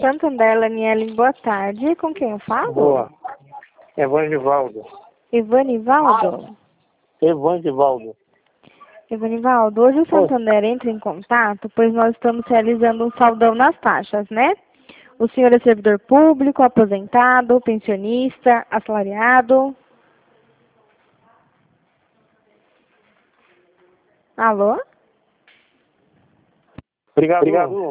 Santander, Laniele, boa tarde. Com quem eu falo? Boa. Evanivaldo. Evanivaldo? Evanivaldo. Evanivaldo, hoje o Santander entra em contato, pois nós estamos realizando um saldão nas taxas, né? O senhor é servidor público, aposentado, pensionista, assalariado? Alô? Obrigado.